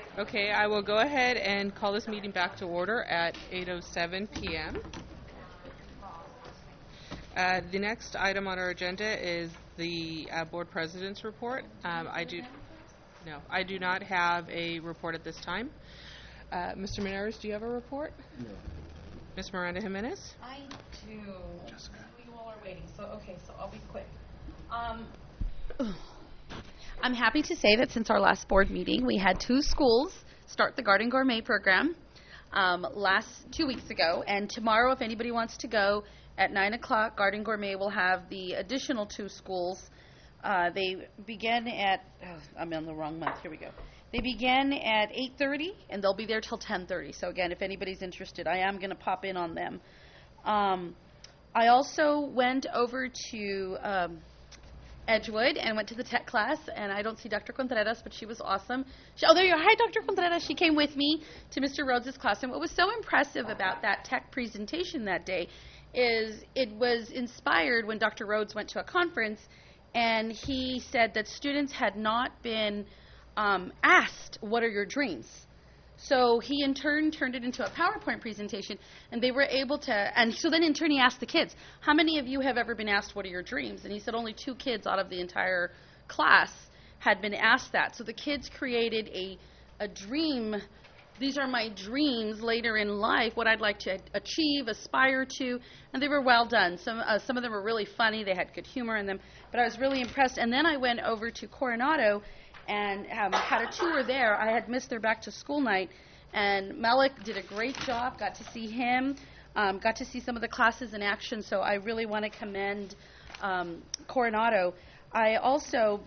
Okay, I will go ahead and call this meeting back to order at 8:07 p.m. The next item on our agenda is the board president's report. I do not have a report at this time. Mr. Menares, do you have a report? No. Ms. Miranda Jimenez? I do. Jessica. You all are waiting, so I'll be quick. I'm happy to say that since our last board meeting, we had 2 schools start the Garden Gourmet program 2 weeks ago, and tomorrow, if anybody wants to go, at 9 o'clock, Garden Gourmet will have the additional 2 schools. They begin at, I'm on the wrong month, here we go. They begin at 8:30, and they'll be there till 10:30. So again, if anybody's interested, I am going to pop in on them. I also went over to Edgewood and went to the tech class, and I don't see Dr. Contreras, but she was awesome. There you are. Hi, Dr. Contreras. She came with me to Mr. Rhodes' class, and what was so impressive about that tech presentation that day is it was inspired when Dr. Rhodes went to a conference, and he said that students had not been asked, what are your dreams? So he in turn turned it into a PowerPoint presentation, and they were able to, and so then in turn he asked the kids, how many of you have ever been asked what are your dreams? And he said only 2 kids out of the entire class had been asked that. So the kids created a dream. These are my dreams later in life, what I'd like to achieve, aspire to, and they were well done. Some of them were really funny. They had good humor in them, but I was really impressed. And then I went over to Coronado and had a tour there. I had missed their back-to-school night, and Malik did a great job. Got to see him, got to see some of the classes in action, so I really want to commend Coronado. I also,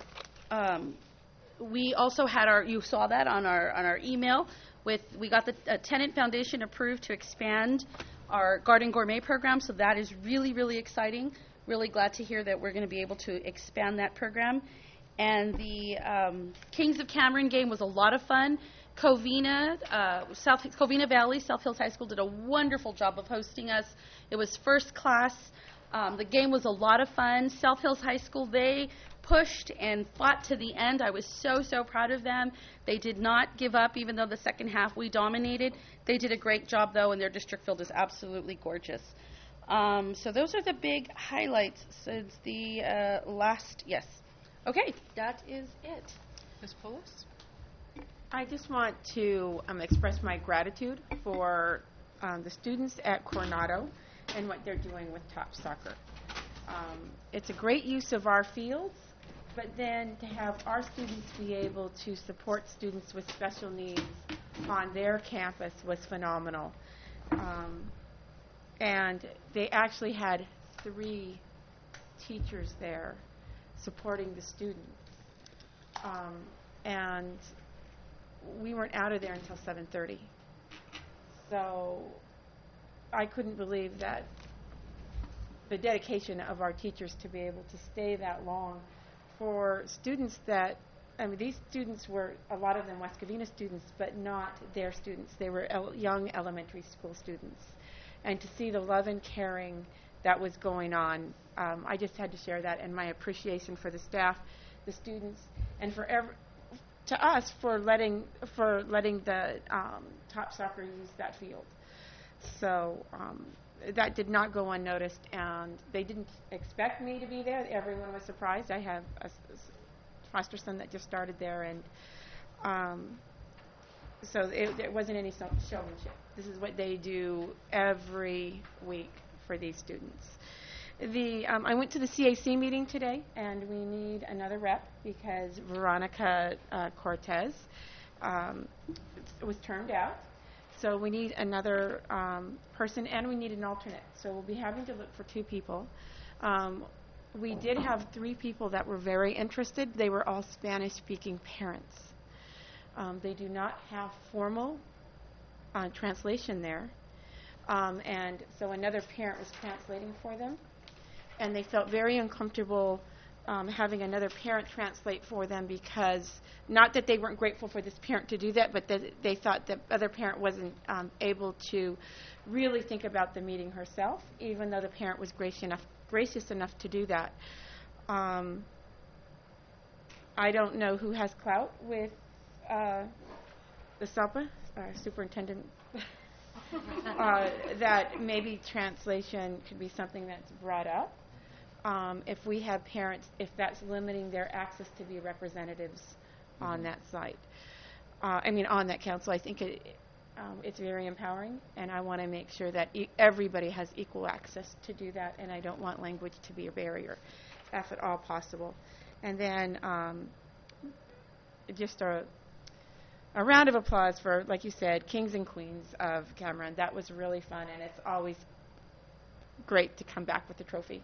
we also had you saw that on our email, we got the Tenant Foundation approved to expand our Garden Gourmet program, so that is really, really exciting. Really glad to hear that we're going to be able to expand that program. And the Kings of Cameron game was a lot of fun. Covina Valley, South Hills High School did a wonderful job of hosting us. It was first class. The game was a lot of fun. South Hills High School, they pushed and fought to the end. I was so, so proud of them. They did not give up, even though the second half we dominated. They did a great job, though, and their district field is absolutely gorgeous. So those are the big highlights since the yes. Okay, that is it. Ms. Poulos? I just want to express my gratitude for the students at Coronado and what they're doing with Top Soccer. It's a great use of our fields, but then to have our students be able to support students with special needs on their campus was phenomenal. And they actually had 3 teachers there supporting the students. And we weren't out of there until 7:30. So I couldn't believe that the dedication of our teachers to be able to stay that long for students that, these students were, a lot of them West Covina students, but not their students. They were young elementary school students. And to see the love and caring that was going on, I just had to share that, and my appreciation for the staff, the students, and to us for letting the Top Soccer use that field. So that did not go unnoticed, and they didn't expect me to be there. Everyone was surprised. I have a foster son that just started there, and so there wasn't any showmanship. This is what they do every week for these students. I went to the CAC meeting today, and we need another rep because Veronica Cortez was turned out. So we need another person, and we need an alternate. So we'll be having to look for 2 people. We did have 3 people that were very interested. They were all Spanish-speaking parents. They do not have formal translation there. And so another parent was translating for them. And they felt very uncomfortable having another parent translate for them because, not that they weren't grateful for this parent to do that, but that they thought the other parent wasn't able to really think about the meeting herself, even though the parent was gracious enough to do that. I don't know who has clout with the SELPA, superintendent, that maybe translation could be something that's brought up. If we have parents, if that's limiting their access to be representatives on that site, on that council, I think it's very empowering, and I want to make sure that everybody has equal access to do that, and I don't want language to be a barrier, if at all possible. And then just a round of applause for, like you said, Kings and Queens of Cameron. That was really fun, and it's always great to come back with a trophy.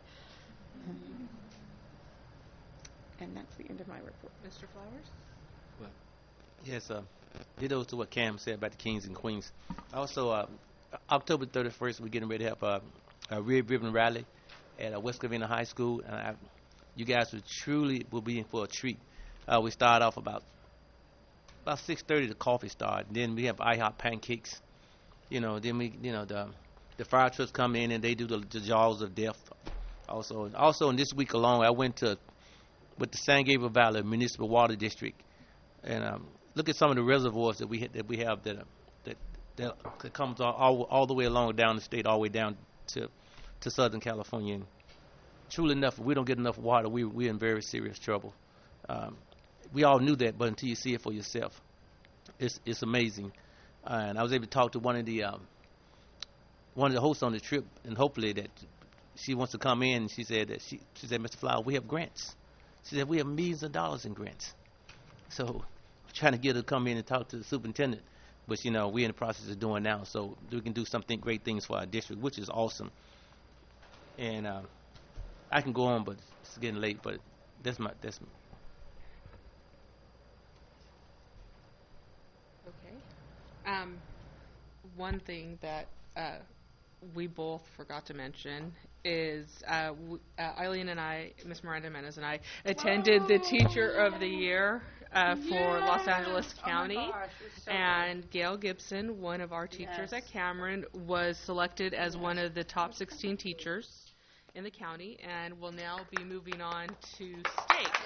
And that's the end of my report. Mr. Flowers? Well, yes, ditto to what Cam said about the Kings and Queens. Also, October 31st, we're getting ready to have a Red Ribbon Rally at West Covina High School. And you guys will be in for a treat. We start off about 6:30. The coffee start. Then we have IHOP pancakes. Then the fire trucks come in and they do the jaws of death. Also in this week alone, I went with the San Gabriel Valley Municipal Water District, and look at some of the reservoirs that we have that comes all the way along down the state, all the way down to Southern California. And truly enough, if we don't get enough water, we're in very serious trouble. We all knew that, but until you see it for yourself, it's amazing. And I was able to talk to one of the hosts on the trip, and hopefully that she wants to come in. And she said, Mr. Flower, we have grants. She said, we have millions of dollars in grants. So I'm trying to get her to come in and talk to the superintendent, which, we're in the process of doing now, so we can do great things for our district, which is awesome. And I can go on, but it's getting late, but that's my. Okay. One thing that we both forgot to mention is Eileen and I, Miss Miranda Menes and I, attended the Teacher of the Year for Los Angeles County, and Gail Gibson, one of our teachers at Cameron, was selected as one of the top 16 teachers in the county, and will now be moving on to state.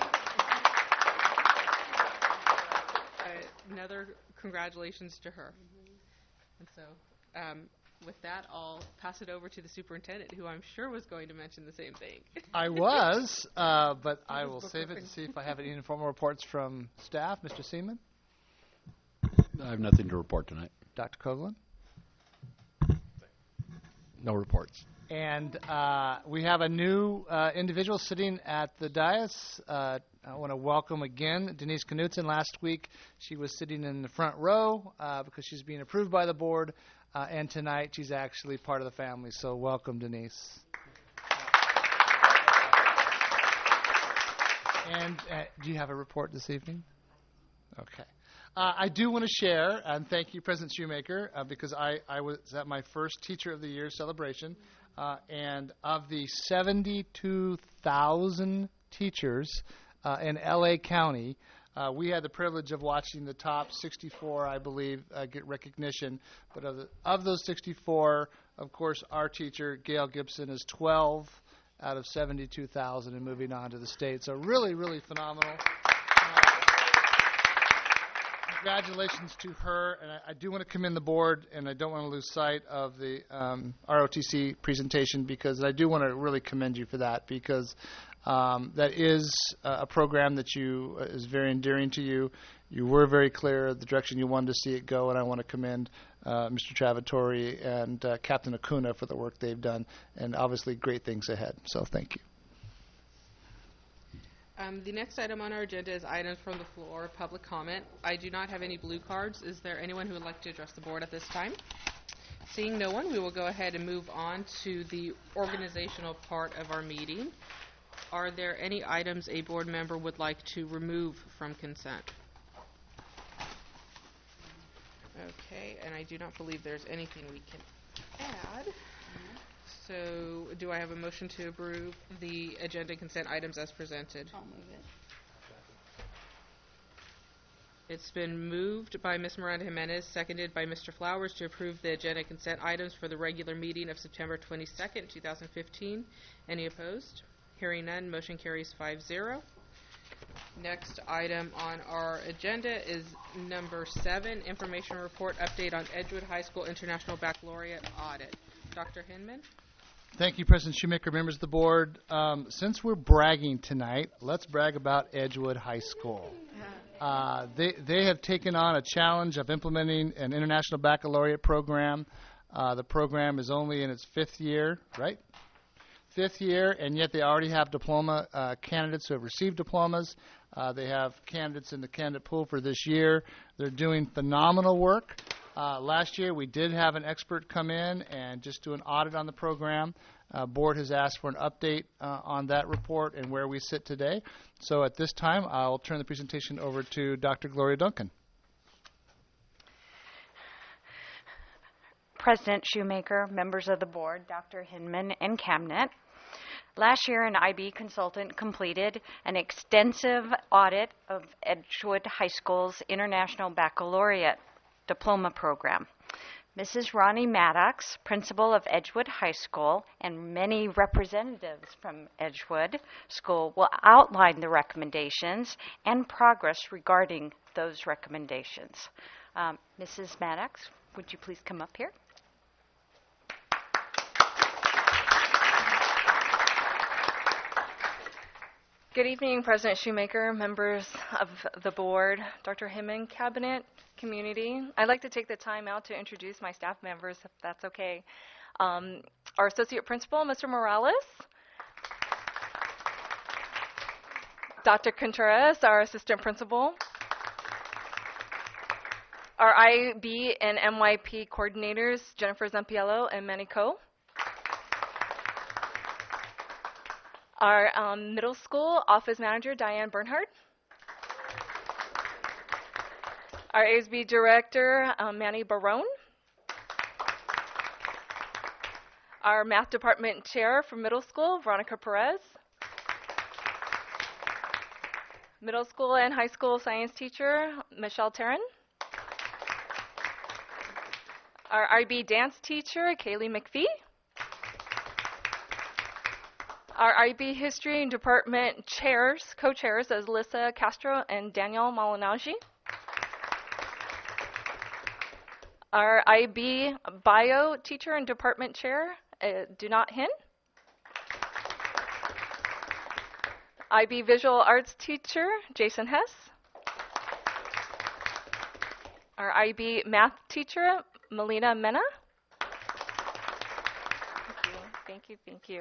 Another congratulations to her. And so, with that, I'll pass it over to the superintendent, who I'm sure was going to mention the same thing. I was, but I will save it to see if I have any informal reports from staff. Mr. Seaman? I have nothing to report tonight. Dr. Coughlin? No reports. And we have a new individual sitting at the dais. I want to welcome again Denise Knutson. Last week she was sitting in the front row because she's being approved by the board. And tonight she's actually part of the family. So welcome, Denise. And do you have a report this evening? Okay. I do want to share, and thank you, President Shoemaker, because I was at my first Teacher of the Year celebration. And of the 72,000 teachers in L.A. County, we had the privilege of watching the top 64, I believe, get recognition. But of those 64, of course, our teacher, Gail Gibson, is 12 out of 72,000 and moving on to the state. So really, really phenomenal. Congratulations to her, and I do want to commend the board, and I don't want to lose sight of the ROTC presentation, because I do want to really commend you for that, because that is a program that is very endearing to you. You were very clear the direction you wanted to see it go, and I want to commend Mr. Travatori and Captain Acuna for the work they've done, and obviously great things ahead. So thank you. The next item on our agenda is items from the floor, public comment. I do not have any blue cards. Is there anyone who would like to address the board at this time? Seeing no one, we will go ahead and move on to the organizational part of our meeting. Are there any items a board member would like to remove from consent? Okay, and I do not believe there's anything we can add. So, do I have a motion to approve the agenda consent items as presented? I'll move it. It's been moved by Ms. Miranda Jimenez, seconded by Mr. Flowers, to approve the agenda consent items for the regular meeting of September 22nd, 2015. Any opposed? Hearing none, motion carries 5-0. Next item on our agenda is number 7, information report update on Edgewood High School International Baccalaureate Audit. Dr. Hinman? Thank you, President Shoemaker, members of the board. Since we're bragging tonight, let's brag about Edgewood High School. They have taken on a challenge of implementing an international baccalaureate program. The program is only in its 5th year, right? 5th year, and yet they already have diploma candidates who have received diplomas. They have candidates in the candidate pool for this year. They're doing phenomenal work. Last year, we did have an expert come in and just do an audit on the program. Board has asked for an update on that report and where we sit today. So at this time, I'll turn the presentation over to Dr. Gloria Duncan. President Shoemaker, members of the board, Dr. Hinman, and Cabinet. Last year, an IB consultant completed an extensive audit of Edgewood High School's International Baccalaureate Diploma Program. Mrs. Ronnie Maddox, principal of Edgewood High School, and many representatives from Edgewood School will outline the recommendations and progress regarding those recommendations. Mrs. Maddox, would you please come up here? Good evening, President Shoemaker, members of the board, Dr. Hinman, Cabinet, community. I'd like to take the time out to introduce my staff members, if that's okay. Our Associate Principal, Mr. Morales. Dr. Contreras, our Assistant Principal. Our IB and MYP coordinators, Jennifer Zampiello and Manny Coe. Our middle school office manager, Diane Bernhardt. Our ASB director, Manny Barone. Our math department chair for middle school, Veronica Perez. Middle school and high school science teacher, Michelle Terran. Our IB dance teacher, Kaylee McPhee. Our IB history and department chairs, co-chairs, is Lisa Castro and Daniel Malinauji. Our IB bio teacher and department chair, Dunat Hin. IB visual arts teacher, Jason Hess. Our IB math teacher, Melina Mena. Thank you.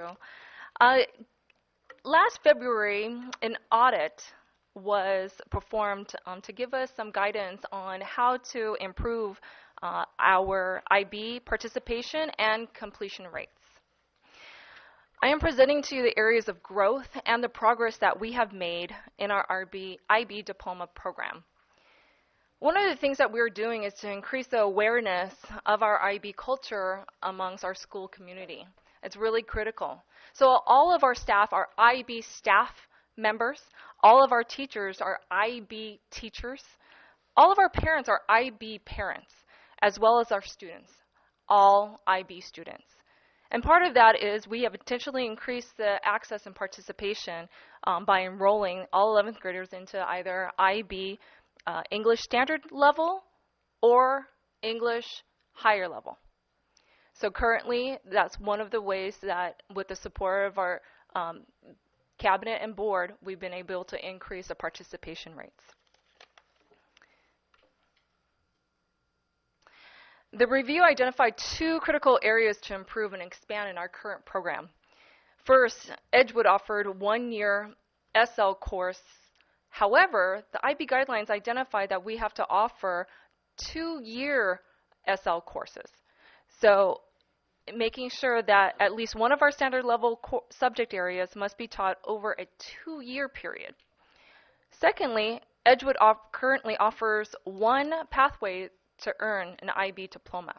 Last February, an audit was performed to give us some guidance on how to improve our IB participation and completion rates. I am presenting to you the areas of growth and the progress that we have made in our IB diploma program. One of the things that we're doing is to increase the awareness of our IB culture amongst our school community. It's really critical. So all of our staff are IB staff members. All of our teachers are IB teachers. All of our parents are IB parents, as well as our students, all IB students. And part of that is we have intentionally increased the access and participation by enrolling all 11th graders into either IB English standard level or English higher level. So currently, that's one of the ways that, with the support of our cabinet and board, we've been able to increase the participation rates. The review identified 2 critical areas to improve and expand in our current program. First, Edgewood offered 1-year SL course. However, the IB guidelines identify that we have to offer 2-year SL courses. So making sure that at least one of our standard level subject areas must be taught over a 2-year period. Secondly, Edgewood currently offers 1 pathway to earn an IB diploma.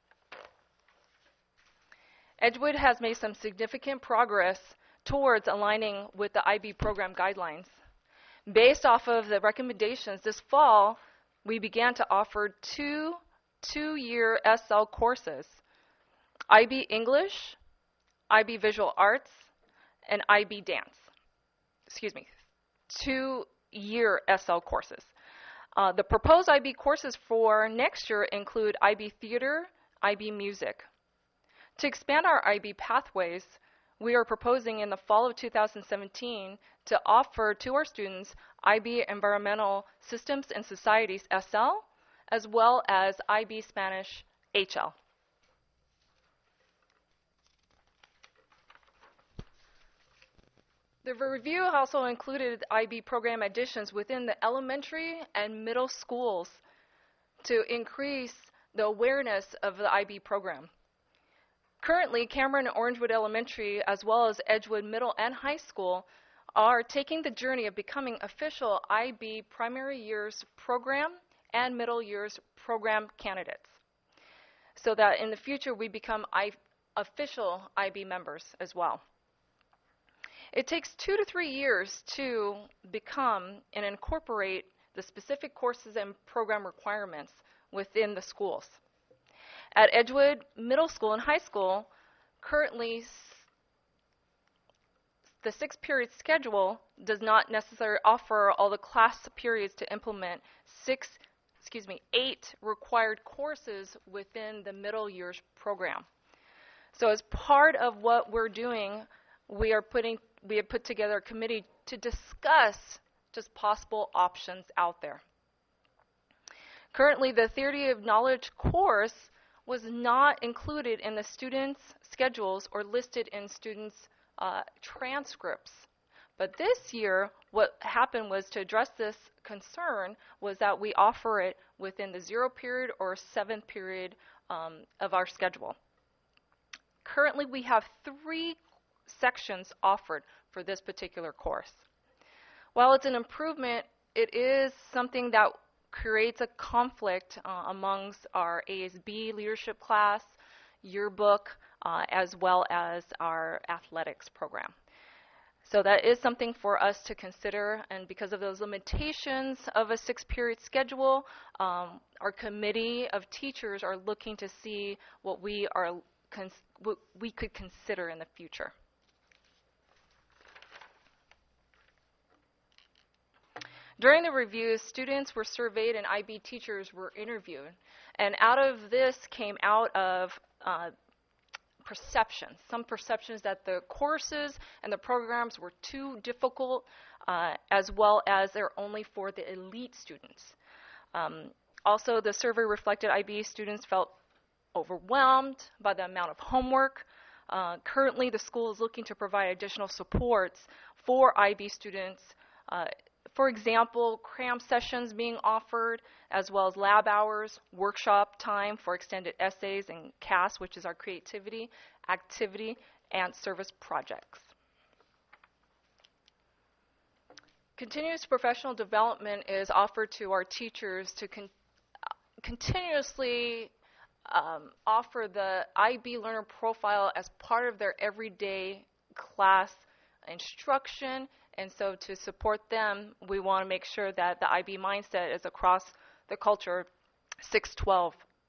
Edgewood has made some significant progress towards aligning with the IB program guidelines. Based off of the recommendations this fall, we began to offer 2 2-year SL courses: IB English, IB Visual Arts, and IB Dance. 2 year SL courses. The proposed IB courses for next year include IB Theater, IB Music. To expand our IB pathways, we are proposing in the fall of 2017 to offer to our students IB Environmental Systems and Societies SL, as well as IB Spanish HL. The review also included IB program additions within the elementary and middle schools to increase the awareness of the IB program. Currently, Cameron and Orangewood Elementary, as well as Edgewood Middle and High School, are taking the journey of becoming official IB primary years program and middle years program candidates, so that in the future we become official IB members as well. It takes 2 to 3 years to become and incorporate the specific courses and program requirements within the schools. At Edgewood Middle School and High School, currently the 6-period schedule does not necessarily offer all the class periods to implement 8 required courses within the middle years program. So as part of what we're doing, we have put together a committee to discuss just possible options out there. Currently, the Theory of Knowledge course was not included in the students' schedules or listed in students' transcripts. But this year, what happened was, to address this concern, was that we offer it within the 0 period or 7th period of our schedule. Currently, we have 3 sections offered for this particular course. While it's an improvement, it is something that creates a conflict amongst our ASB leadership class, yearbook, as well as our athletics program. So that is something for us to consider, and because of those limitations of a 6-period schedule, our committee of teachers are looking to see what we could consider in the future. During the review, students were surveyed and IB teachers were interviewed. And out of this came out of perceptions, some perceptions that the courses and the programs were too difficult, as well as they're only for the elite students. Also, the survey reflected IB students felt overwhelmed by the amount of homework. Currently, the school is looking to provide additional supports for IB students. For example, cram sessions being offered, as well as lab hours, workshop time for extended essays, and CAS, which is our creativity, activity, and service projects. Continuous professional development is offered to our teachers to continuously offer the IB learner profile as part of their everyday class instruction. And so to support them, we want to make sure that the IB mindset is across the culture 612.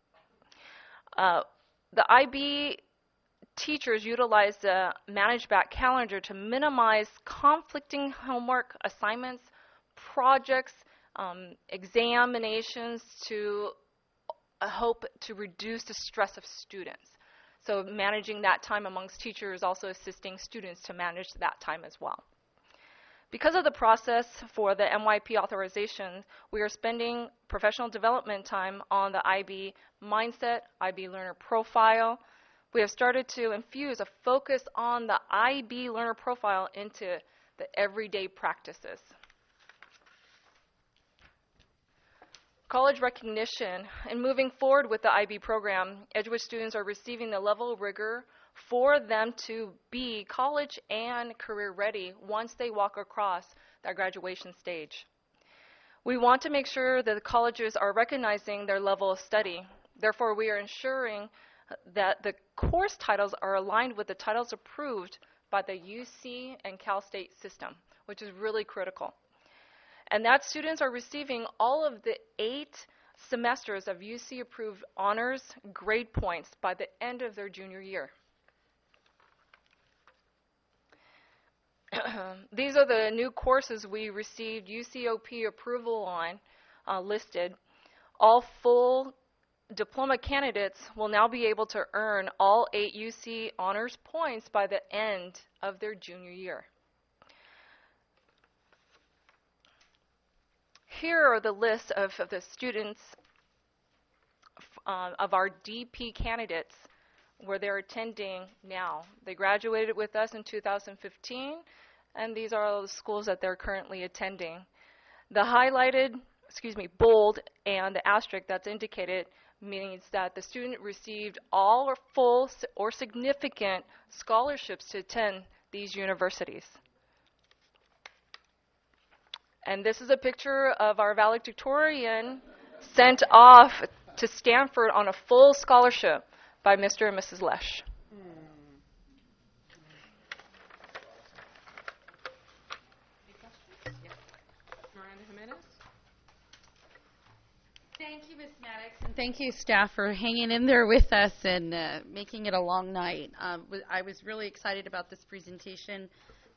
The IB teachers utilize the Manage Back calendar to minimize conflicting homework assignments, projects, examinations, to hope to reduce the stress of students. So managing that time amongst teachers, also assisting students to manage that time as well. Because of the process for the MYP authorization, we are spending professional development time on the IB mindset, IB learner profile. We have started to infuse a focus on the IB learner profile into the everyday practices. College recognition. In moving forward with the IB program, Edgewood students are receiving the level of rigor for them to be college and career ready once they walk across that graduation stage. We want to make sure that the colleges are recognizing their level of study. Therefore, we are ensuring that the course titles are aligned with the titles approved by the UC and Cal State system, which is really critical. And that students are receiving all of the 8 semesters of UC-approved honors grade points by the end of their junior year. These are the new courses we received UCOP approval on, listed. All full diploma candidates will now be able to earn all 8 UC honors points by the end of their junior year. Here are the lists of the students of our DP candidates where they're attending now. They graduated with us in 2015, and these are all the schools that they're currently attending. The highlighted, bold, and the asterisk that's indicated means that the student received all or full or significant scholarships to attend these universities. And this is a picture of our valedictorian sent off to Stanford on a full scholarship by Mr. and Mrs. Lesh. Miranda Jimenez? Thank you, Ms. Maddox, and thank you, staff, for hanging in there with us and making it a long night. I was really excited about this presentation.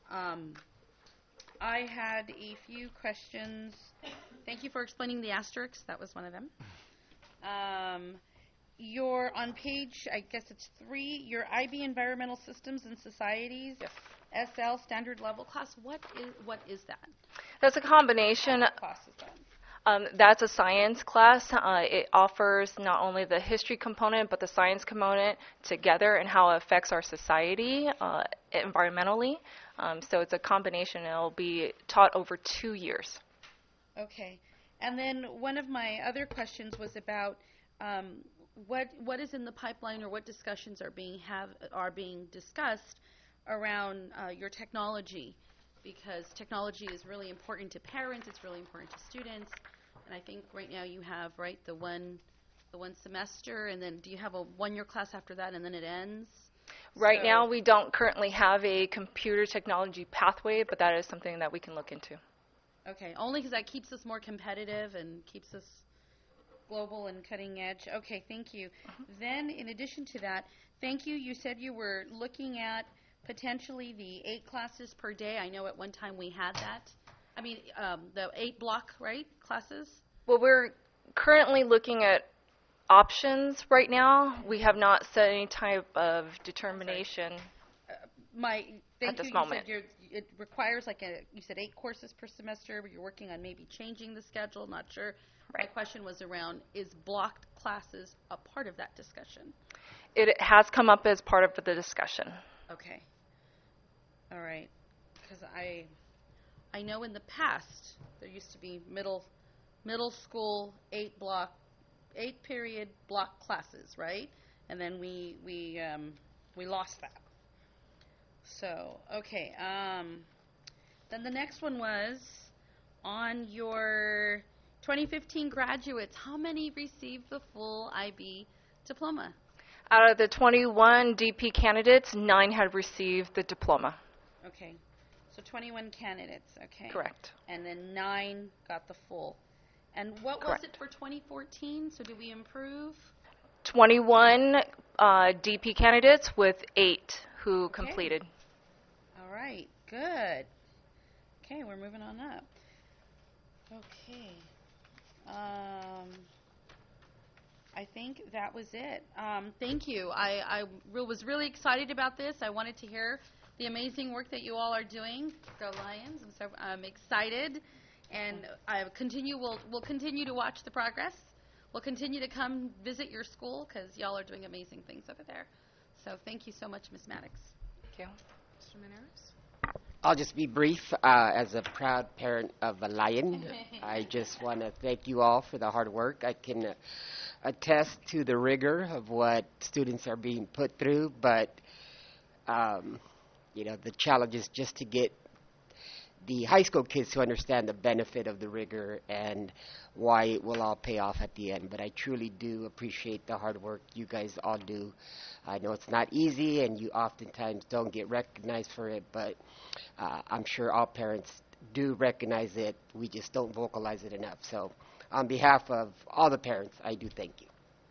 I had a few questions. Thank you for explaining the asterisks. That was one of them. You're on page, I guess it's 3, your IB Environmental Systems and Societies, Yes. SL Standard Level class. What is that? That's a combination. What class is that? That's a science class. It offers not only the history component, but the science component together and how it affects our society environmentally. So it's a combination. It'll be taught over 2 years. Okay. And then one of my other questions was about what is in the pipeline or what discussions are being discussed around your technology, because technology is really important to parents, it's really important to students, and I think right now you have, right, the one semester, and then do you have a 1-year class after that and then it ends? Right now we don't currently have a computer technology pathway, but that is something that we can look into. Okay, only because that keeps us more competitive and keeps us global and cutting edge. Okay, thank you. Then, in addition to that, thank you. You said you were looking at potentially the 8 classes per day. I know at one time we had that. I mean, the 8 block, right, classes? Well, we're currently looking at options right now. We have not set any type of determination. Thank this you. moment. You said it requires you said 8 courses per semester, but you're working on maybe changing the schedule. Not sure. Right. My question was around, is blocked classes a part of that discussion? It has come up as part of the discussion. Okay. All right. Because I know in the past there used to be middle school 8 period block classes, right? And then we lost that. So, okay. Then the next one was on your 2015 graduates. How many received the full IB diploma? Out of the 21 DP candidates, 9 had received the diploma. Okay. So 21 candidates, okay. Correct. And then 9 got the full. And what Correct. was it for 2014? So did we improve? 21 DP candidates with 8 who Okay. completed. All right, good. Okay, we're moving on up. Okay. I think that was it. Thank you. I was really excited about this. I wanted to hear the amazing work that you all are doing. Go Lions. I'm excited. And we'll continue to watch the progress. We'll continue to come visit your school because y'all are doing amazing things over there. So thank you so much, Ms. Maddox. Thank you. Mr. Menares? I'll just be brief. As a proud parent of a lion, I just want to thank you all for the hard work. I can attest to the rigor of what students are being put through, but the challenge is just to get the high school kids to understand the benefit of the rigor and why it will all pay off at the end. But I truly do appreciate the hard work you guys all do. I know it's not easy, and you oftentimes don't get recognized for it, but I'm sure all parents do recognize it. We just don't vocalize it enough. So on behalf of all the parents, I do thank you.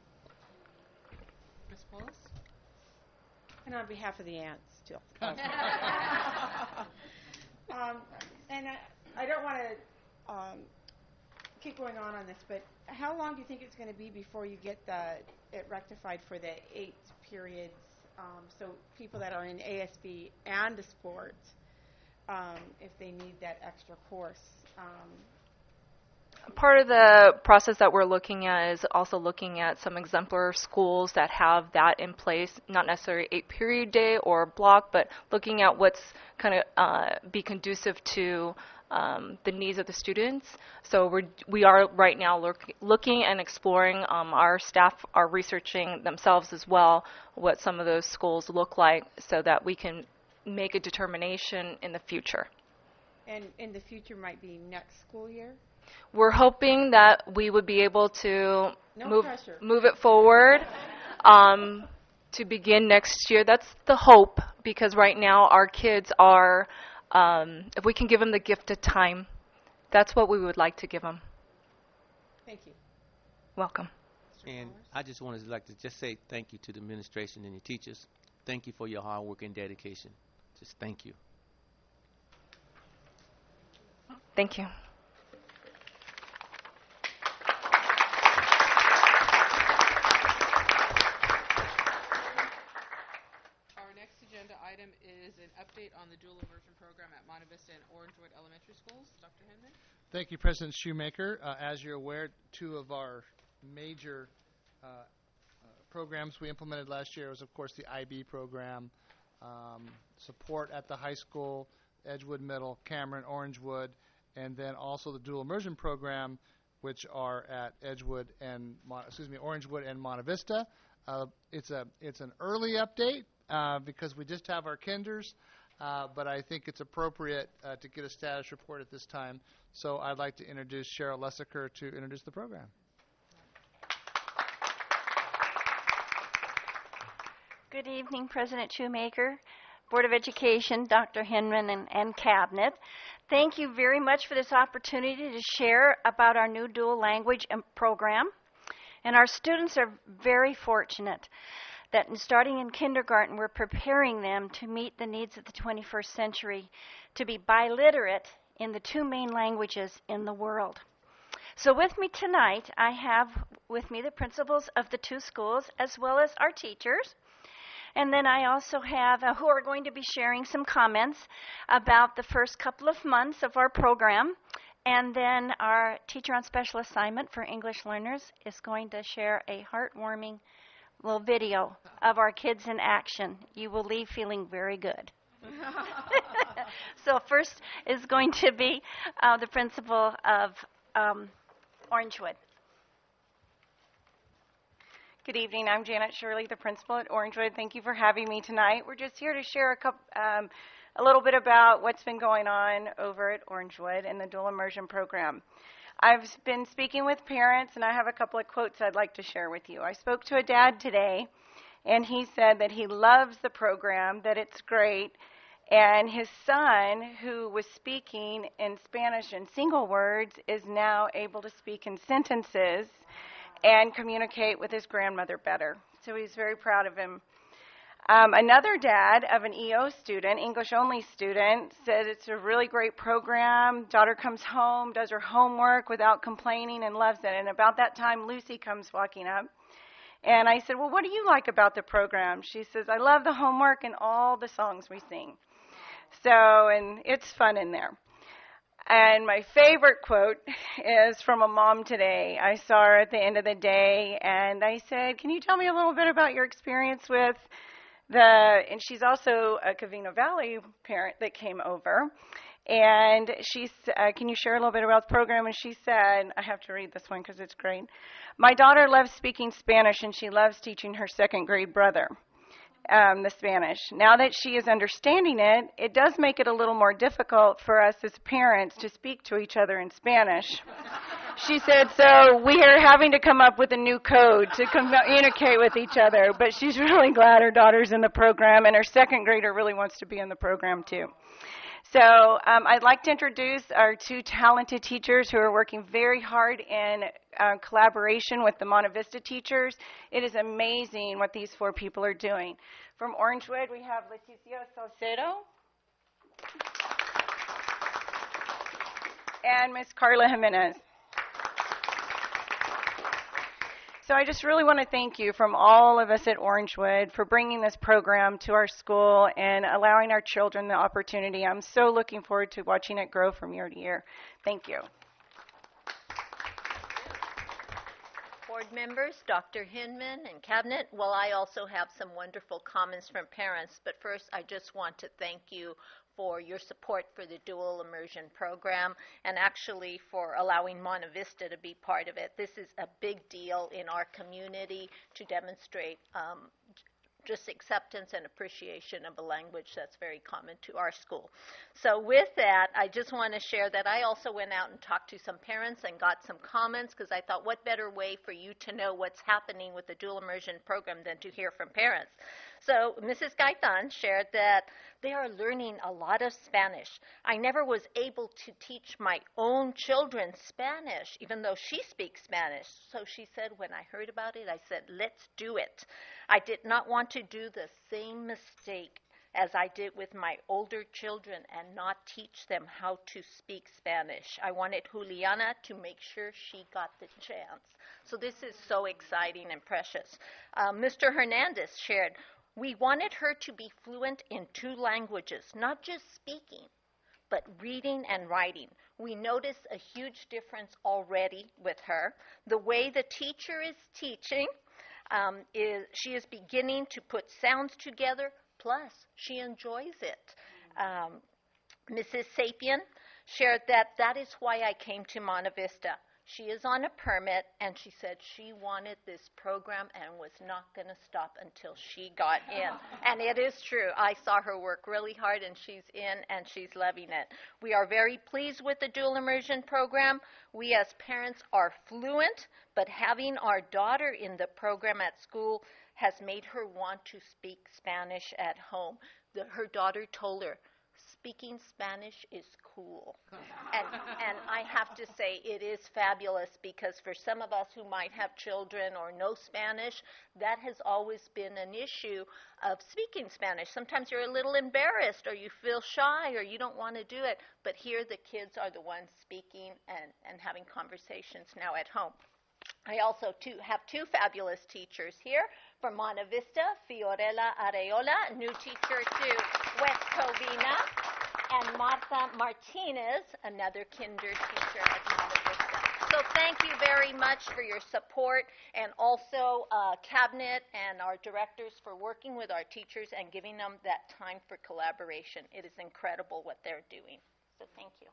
Ms. Wallace? And on behalf of the aunts, too. And I don't want to keep going on this, but how long do you think it's going to be before you get it rectified for the 8 periods? So people that are in ASB and the sport, if they need that extra course. Part of the process that we're looking at is also looking at some exemplar schools that have that in place, not necessarily 8-period day or block, but looking at what's kind of be conducive to the needs of the students. So we are right now looking and exploring. Our staff are researching themselves as well what some of those schools look like so that we can make a determination in the future. And in the future might be next school year? We're hoping that we would be able to pressure. move it forward to begin next year. That's the hope, because right now our kids are, if we can give them the gift of time, that's what we would like to give them. Thank you. Welcome. And I just wanted to just say thank you to the administration and your teachers. Thank you for your hard work and dedication. Just thank you. Thank you. Our next agenda item is an update on the dual immersion program at Monte Vista and Orangewood Elementary Schools. Dr. Hinman? Thank you, President Shoemaker. As you're aware, 2 of our major programs we implemented last year was, of course, the IB program, support at the high school, Edgewood Middle, Cameron, Orangewood, and then also the dual immersion program, which are at Orangewood and Monte Vista. It's an early update because we just have our kinders, but I think it's appropriate to get a status report at this time. So I'd like to introduce Cheryl Lessiker to introduce the program. Good evening, President Shoemaker, Board of Education, Dr. Hinman, and Cabinet. Thank you very much for this opportunity to share about our new dual language program. And our students are very fortunate that starting in kindergarten, we're preparing them to meet the needs of the 21st century, to be biliterate in the 2 main languages in the world. So with me tonight, I have with me the principals of the 2 schools, as well as our teachers. And then I also have who are going to be sharing some comments about the first couple of months of our program. And then our teacher on special assignment for English learners is going to share a heartwarming little video of our kids in action. You will leave feeling very good. So first is going to be the principal of Orangewood. Good evening. I'm Janet Shirley, the principal at Orangewood. Thank you for having me tonight. We're just here to share a little bit about what's been going on over at Orangewood in the dual immersion program. I've been speaking with parents, and I have a couple of quotes I'd like to share with you. I spoke to a dad today, and he said that he loves the program, that it's great, and his son, who was speaking in Spanish in single words, is now able to speak in sentences and communicate with his grandmother better. So he's very proud of him. Another dad of an EO student, English-only student, said it's a really great program. Daughter comes home, does her homework without complaining, and loves it. And about that time, Lucy comes walking up. And I said, well, what do you like about the program? She says, I love the homework and all the songs we sing. So, and it's fun in there. And my favorite quote is from a mom today. I saw her at the end of the day, and I said, can you tell me a little bit about your experience with and she's also a Covina Valley parent that came over. And she said, can you share a little bit about the program? And she said, I have to read this one because it's great. My daughter loves speaking Spanish, and she loves teaching her 2nd grade brother the Spanish. Now that she is understanding it, it does make it a little more difficult for us as parents to speak to each other in Spanish. She said, so we are having to come up with a new code to communicate with each other. But she's really glad her daughter's in the program, and her 2nd grader really wants to be in the program too. So I'd like to introduce our 2 talented teachers who are working very hard in collaboration with the Monte Vista teachers. It is amazing what these 4 people are doing. From Orangewood, we have Leticia Salcedo. and Ms. Carla Jimenez. So I just really want to thank you from all of us at Orangewood for bringing this program to our school and allowing our children the opportunity. I'm so looking forward to watching it grow from year to year. Thank you. Board members, Dr. Hinman and Cabinet, well, I also have some wonderful comments from parents, but first I just want to thank you for your support for the dual immersion program and actually for allowing Monte Vista to be part of it. This is a big deal in our community to demonstrate just acceptance and appreciation of a language that's very common to our school. So with that, I just want to share that I also went out and talked to some parents and got some comments because I thought what better way for you to know what's happening with the dual immersion program than to hear from parents. So Mrs. Gaitan shared that they are learning a lot of Spanish. I never was able to teach my own children Spanish, even though she speaks Spanish. So she said, when I heard about it, I said, let's do it. I did not want to do the same mistake as I did with my older children and not teach them how to speak Spanish. I wanted Juliana to make sure she got the chance. So this is so exciting and precious. Mr. Hernandez shared, we wanted her to be fluent in 2 languages, not just speaking, but reading and writing. We notice a huge difference already with her. The way the teacher is teaching, she is beginning to put sounds together, plus she enjoys it. Mrs. Sapien shared that is why I came to Monte Vista. She is on a permit, and she said she wanted this program and was not going to stop until she got in. And it is true. I saw her work really hard, and she's in, and she's loving it. We are very pleased with the dual immersion program. We as parents are fluent, but having our daughter in the program at school has made her want to speak Spanish at home. Her daughter told her, speaking Spanish is cool. And I have to say it is fabulous because for some of us who might have children or know Spanish, that has always been an issue of speaking Spanish. Sometimes you're a little embarrassed or you feel shy or you don't want to do it, but here the kids are the ones speaking and having conversations now at home. I also have 2 fabulous teachers here from Monte Vista, Fiorella Areola, new teacher to West Covina, and Martha Martinez, another kinder teacher at Monte Vista. So thank you very much for your support, and also Cabinet and our directors for working with our teachers and giving them that time for collaboration. It is incredible what they're doing. So thank you.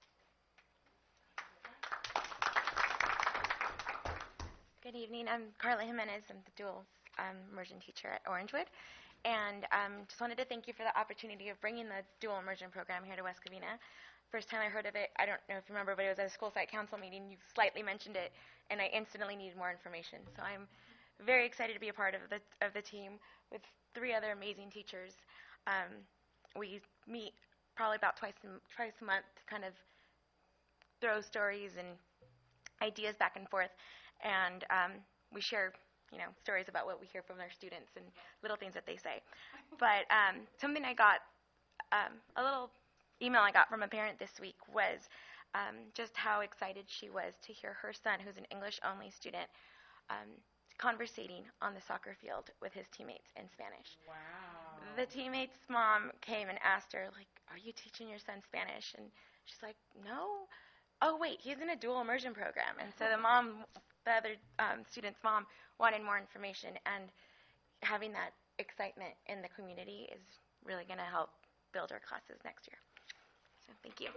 Good evening. I'm Carla Jimenez. I'm the dual immersion teacher at Orangewood. And just wanted to thank you for the opportunity of bringing the dual immersion program here to West Covina. First time I heard of it, I don't know if you remember, but it was at a school site council meeting. You slightly mentioned it, and I instantly needed more information. So I'm very excited to be a part of the team with 3 other amazing teachers. We meet probably about twice a month to kind of throw stories and ideas back and forth. And we share, stories about what we hear from our students and little things that they say. But something I got, a little email I got from a parent this week was just how excited she was to hear her son, who's an English-only student, conversating on the soccer field with his teammates in Spanish. Wow. The teammate's mom came and asked her, are you teaching your son Spanish? And she's like, no. Oh, wait, he's in a dual immersion program. And so the other student's mom wanted more information, and having that excitement in the community is really going to help build our classes next year. So thank you.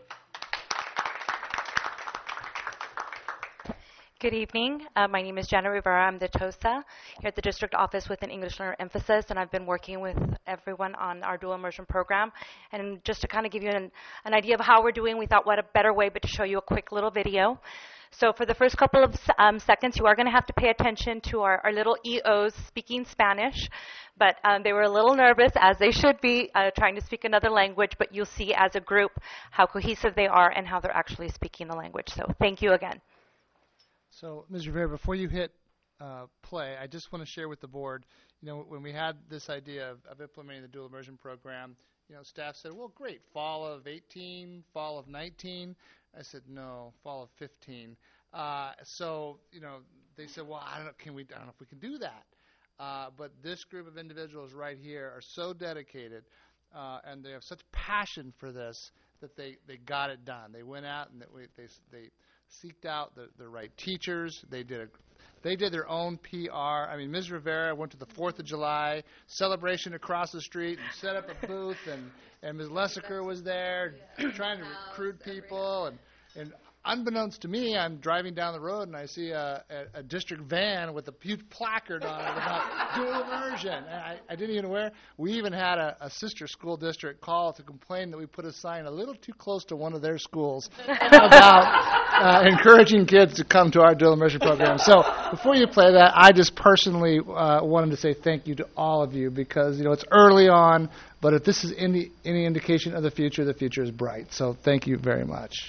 Good evening. My name is Jenna Rivera. I'm the TOSA here at the district office with an English learner emphasis, and I've been working with everyone on our dual immersion program. And just to kind of give you an idea of how we're doing, we thought what a better way but to show you a quick little video. So for the first couple of seconds, you are going to have to pay attention to our little EOs speaking Spanish. But they were a little nervous, as they should be, trying to speak another language. But you'll see as a group how cohesive they are and how they're actually speaking the language. So thank you again. So, Ms. Rivera, before you hit play, I just want to share with the board, when we had this idea of implementing the dual immersion program, staff said, well, great, fall of 18, fall of 19. I said, no, fall of 15. So, they said, well, I don't know if we can do that. But this group of individuals right here are so dedicated, and they have such passion for this that they got it done. They went out and they seeked out the right teachers. They did their own PR. I mean, Ms. Rivera went to the 4th of July celebration across the street and set up a booth, and Ms. Lessiker was there trying to recruit people. And unbeknownst to me, I'm driving down the road and I see a district van with a huge placard on it about dual immersion. And I didn't even aware. We even had a sister school district call to complain that we put a sign a little too close to one of their schools about encouraging kids to come to our dual immersion program. So before you play that, I just personally wanted to say thank you to all of you because, it's early on, but if this is any indication of the future is bright. So thank you very much.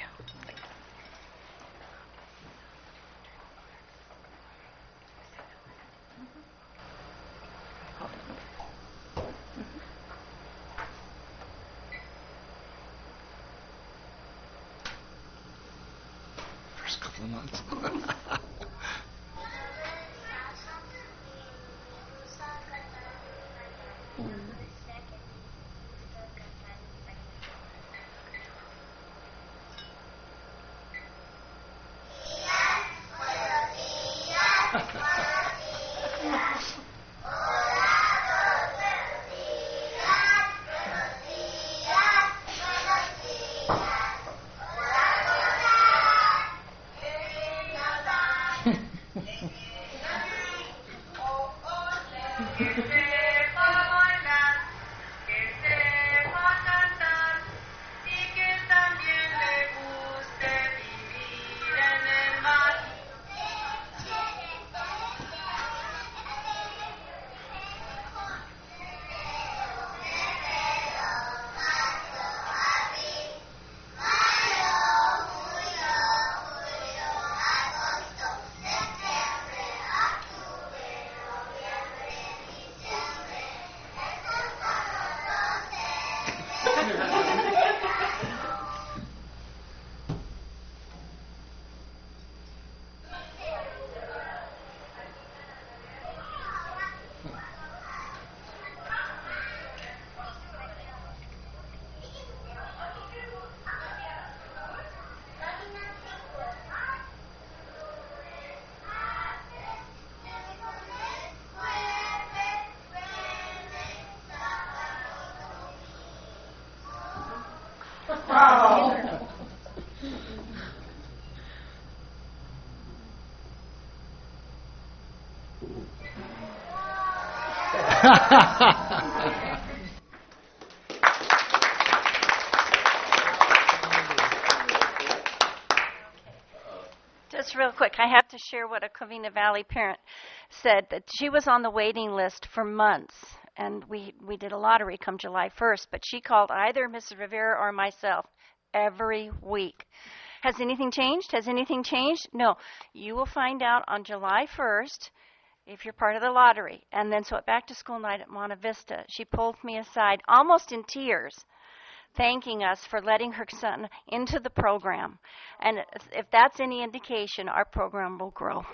First couple of months. Just real quick, I have to share what a Covina Valley parent said, that she was on the waiting list for months, and we did a lottery come July 1st, but she called either Mrs. Rivera or myself every week. Has anything changed? Has anything changed? No. You will find out on July 1st if you're part of the lottery. And then so at back to school night at Monte Vista, she pulled me aside almost in tears, thanking us for letting her son into the program. And if that's any indication, our program will grow.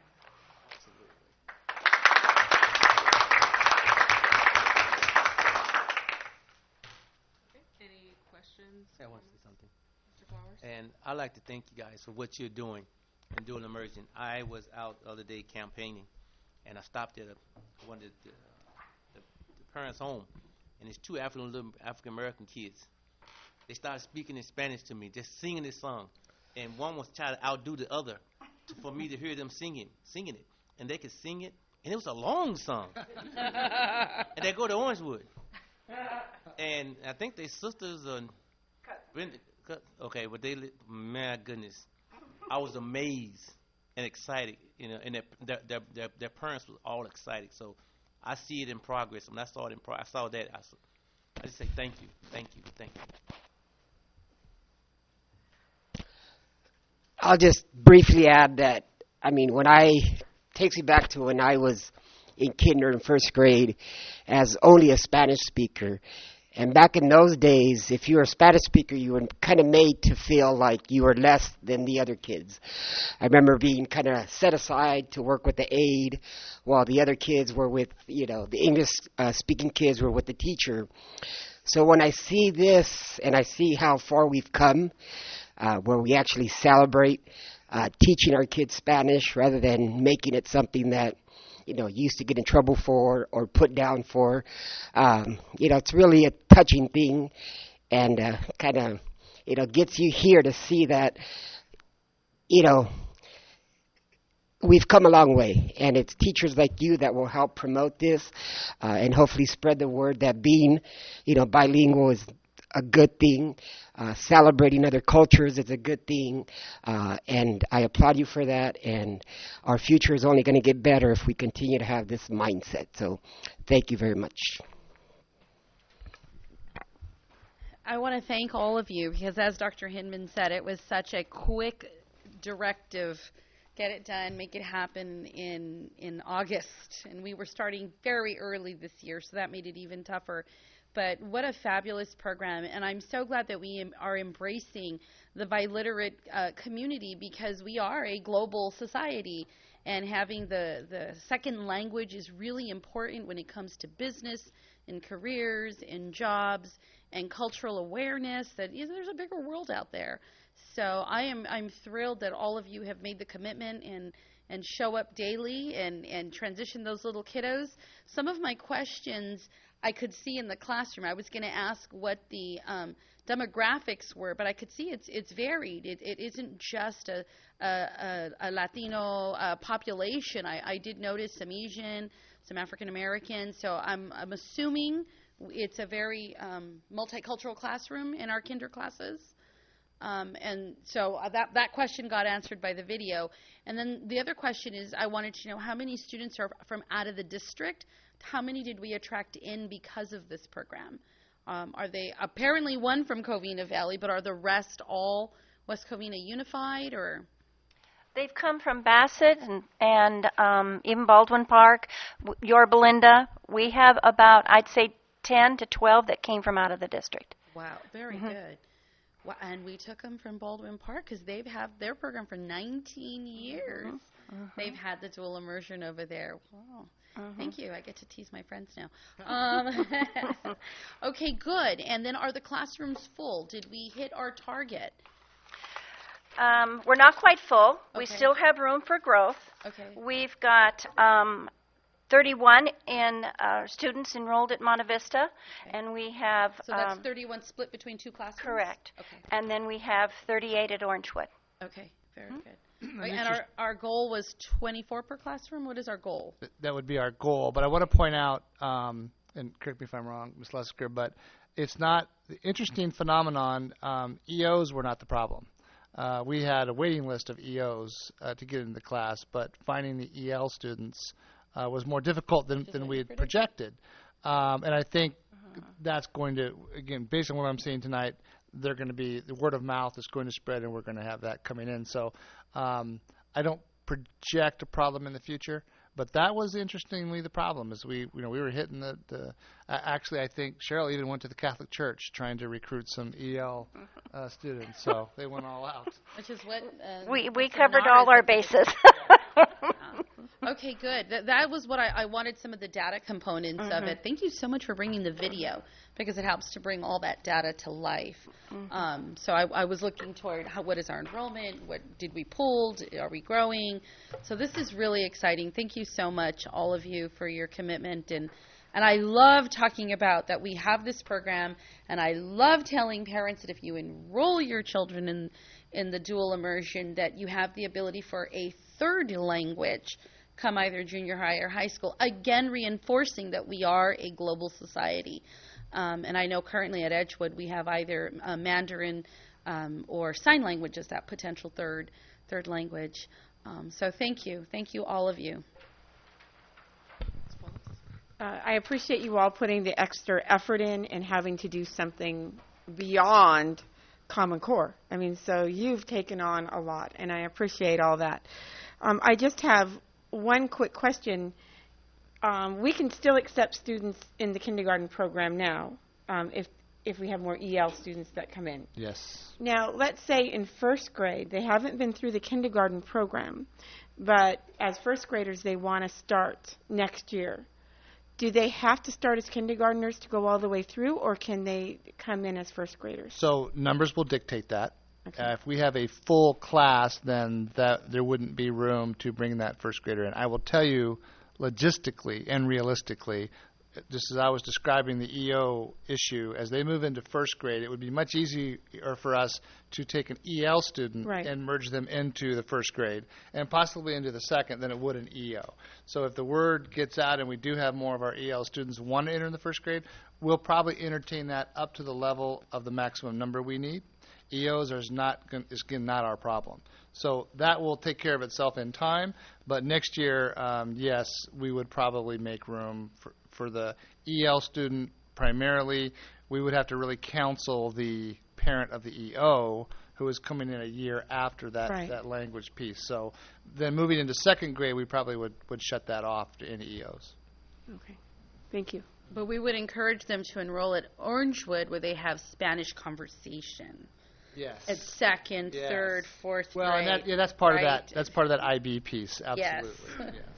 Any questions? I want to say something. Mr. Flowers? And I'd like to thank you guys for what you're doing in dual immersion. I was out the other day campaigning, and I stopped at one of the parents' home, and there's two African-American kids. They started speaking in Spanish to me, just singing this song. And one was trying to outdo the other for me to hear them singing it. And they could sing it, and it was a long song. And they go to Orangewood. And I think they sisters are okay, but my goodness, I was amazed and excited, and their parents were all excited. So I see it in progress. When I saw it I saw that. I just say thank you. I'll just briefly add that, takes me back to when I was in kindergarten, first grade, as only a Spanish speaker. And back in those days, if you were a Spanish speaker, you were kind of made to feel like you were less than the other kids. I remember being kind of set aside to work with the aide while the other kids were with, the English speaking kids were with the teacher. So when I see this and I see how far we've come, where we actually celebrate teaching our kids Spanish rather than making it something that used to get in trouble for or put down for. It's really a touching thing and kind of, gets you here to see that, we've come a long way. And it's teachers like you that will help promote this and hopefully spread the word that being, bilingual is a good thing. Celebrating other cultures is a good thing, and I applaud you for that, and our future is only going to get better if we continue to have this mindset. So thank you very much. I want to thank all of you because, as Dr. Hinman said, it was such a quick directive. Get it done, make it happen in August, and we were starting very early this year, so that made it even tougher. But what a fabulous program, and I'm so glad that we are embracing the biliterate community because we are a global society, and having the second language is really important when it comes to business and careers and jobs and cultural awareness that there's a bigger world out there. So I'm thrilled that all of you have made the commitment and show up daily and transition those little kiddos. Some of my questions I could see in the classroom. I was going to ask what the demographics were, but I could see it's varied. It isn't just a Latino population. I did notice some Asian, some African American. So I'm assuming it's a very multicultural classroom in our kinder classes. And so that question got answered by the video. And then the other question is, I wanted to know how many students are from out of the district. How many did we attract in because of this program? Are they apparently one from Covina Valley, but are the rest all West Covina Unified, or? They've come from Bassett and even Baldwin Park, Yorba Linda. We have about, I'd say, 10 to 12 that came from out of the district. Wow, very good. Well, and we took them from Baldwin Park because they've had their program for 19 years. They've had the dual immersion over there. Wow. Thank you. I get to tease my friends now. Okay, good. And then are the classrooms full? Did we hit our target? We're not quite full. Okay. We still have room for growth. Okay. We've got 31 students enrolled at Monte Vista, and we have... So that's 31 split between two classrooms? Correct. Okay. And then we have 38 at Orangewood. Okay, very good. Right, and our goal was 24 per classroom? What is our goal? That would be our goal. But I want to point out, and correct me if I'm wrong, Ms. Lesker, but it's not the interesting phenomenon. EOs were not the problem. We had a waiting list of EOs to get into the class, but finding the EL students was more difficult than we had projected. And I think that's going to, again, based on what I'm seeing tonight, they're going to be, the word of mouth is going to spread, and we're going to have that coming in. So I don't project a problem in the future, but that was interestingly the problem. Is we were hitting the actually, I think Cheryl even went to the Catholic Church trying to recruit some EL students, so they went all out. Which is what we covered all our bases. Okay, good. That was what I wanted, some of the data components of it. Thank you so much for bringing the video, because it helps to bring all that data to life. So I was looking toward what is our enrollment, what did we pull, are we growing? So this is really exciting. Thank you so much, all of you, for your commitment. And I love talking about that we have this program, and I love telling parents that if you enroll your children in the dual immersion, that you have the ability for a third language come either junior high or high school, again reinforcing that we are a global society. And I know currently at Edgewood we have either Mandarin or sign language as that potential third language. So thank you all of you. I appreciate you all putting the extra effort in and having to do something beyond Common Core. I mean, so you've taken on a lot, and I appreciate all that. I just have one quick question. We can still accept students in the kindergarten program now, if we have more EL students that come in. Yes. Now, let's say in first grade, they haven't been through the kindergarten program, but as first graders, they want to start next year. Do they have to start as kindergartners to go all the way through, or can they come in as first graders? So numbers will dictate that. Okay. If we have a full class, then there wouldn't be room to bring that first grader in. I will tell you, logistically and realistically, just as I was describing the EO issue, as they move into first grade, it would be much easier for us to take an EL student and merge them into the first grade and possibly into the second than it would an EO. So if the word gets out and we do have more of our EL students want to enter in the first grade, we'll probably entertain that up to the level of the maximum number we need. EOs is again not our problem. So that will take care of itself in time. But next year, yes, we would probably make room for the EL student primarily. We would have to really counsel the parent of the EO who is coming in a year after that language piece. So then moving into second grade, we probably would shut that off to any EOs. Okay. Thank you. But we would encourage them to enroll at Orangewood where they have Spanish conversation. Yes. At second, third, fourth grade. Well, and that's part of that. That's part of that IB piece. Absolutely. Yes. Yes.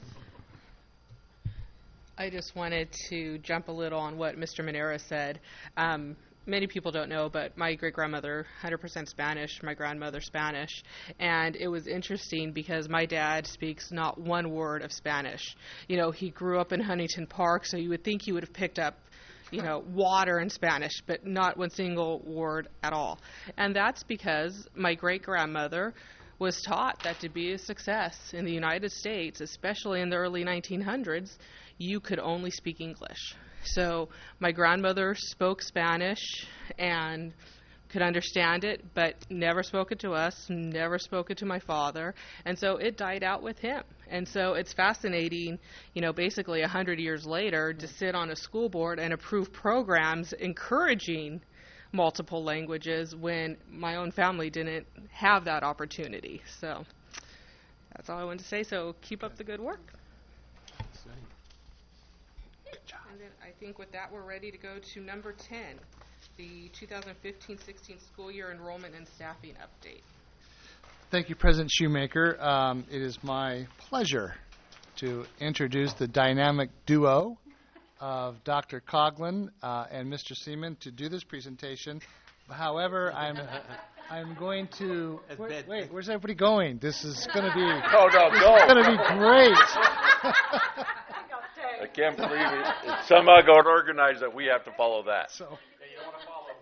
I just wanted to jump a little on what Mr. Manera said. Many people don't know, but my great-grandmother, 100% Spanish, my grandmother Spanish, and it was interesting because my dad speaks not one word of Spanish. You know, he grew up in Huntington Park, so you would think he would have picked up water in Spanish, but not one single word at all. And that's because my great-grandmother was taught that to be a success in the United States, especially in the early 1900s, you could only speak English. So my grandmother spoke Spanish and could understand it, but never spoke it to us, never spoke it to my father, and so it died out with him. And so it's fascinating, basically 100 years later, to sit on a school board and approve programs encouraging multiple languages when my own family didn't have that opportunity. So that's all I wanted to say. So keep up the good work. And then I think with that, we're ready to go to number 10, the 2015-16 school year enrollment and staffing update. Thank you, President Shoemaker. It is my pleasure to introduce the dynamic duo of Dr. Coughlin and Mr. Seaman to do this presentation. However, I'm going to wait. Where's everybody going? This is going to be go. Going to be great. I can't believe it. It's somehow got organized that we have to follow that. So. You don't want to follow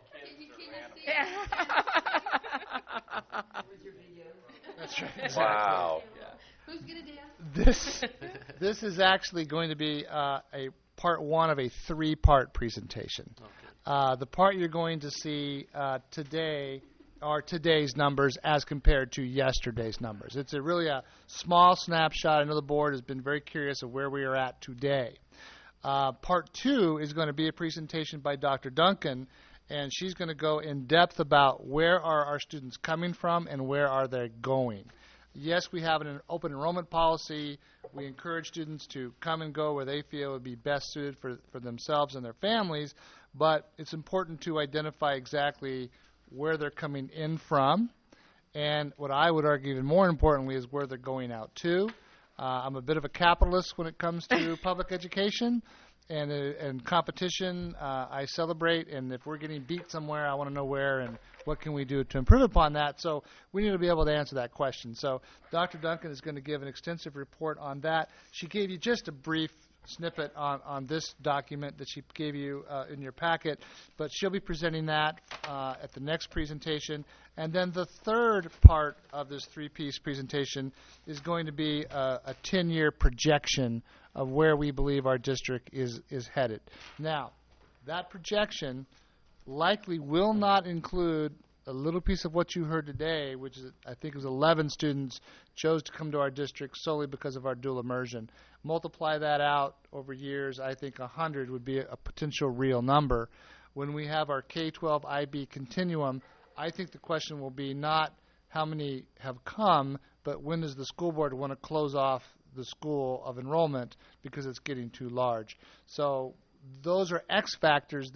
That's right. Exactly. Wow. Yeah. Who's going to dance? This is actually going to be a part one of a three-part presentation. Okay. The part you're going to see today are today's numbers as compared to yesterday's numbers. It's really a small snapshot. I know the board has been very curious of where we are at today. Part two is going to be a presentation by Dr. Duncan, and she's going to go in depth about where are our students coming from and where are they going. Yes, we have an open enrollment policy. We encourage students to come and go where they feel would be best suited for themselves and their families, but it's important to identify exactly where they're coming in from, and what I would argue even more importantly is where they're going out to. I'm a bit of a capitalist when it comes to public education and competition. I celebrate, and if we're getting beat somewhere, I want to know where and what can we do to improve upon that. So we need to be able to answer that question. So Dr. Duncan is going to give an extensive report on that. She gave you just a brief snippet on this document that she gave you in your packet, but she'll be presenting that at the next presentation. And then the third part of this three-piece presentation is going to be a 10-year projection of where we believe our district is headed. Now, that projection likely will not include a little piece of what you heard today, which is, I think it was 11 students chose to come to our district solely because of our dual immersion. Multiply that out over years, I think 100 would be a potential real number. When we have our K-12 IB continuum, I think the question will be not how many have come, but when does the school board want to close off the school of enrollment because it's getting too large. So those are X factors that